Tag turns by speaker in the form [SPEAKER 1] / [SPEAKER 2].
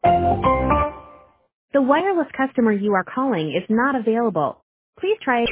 [SPEAKER 1] The wireless customer you are calling is not available. Please try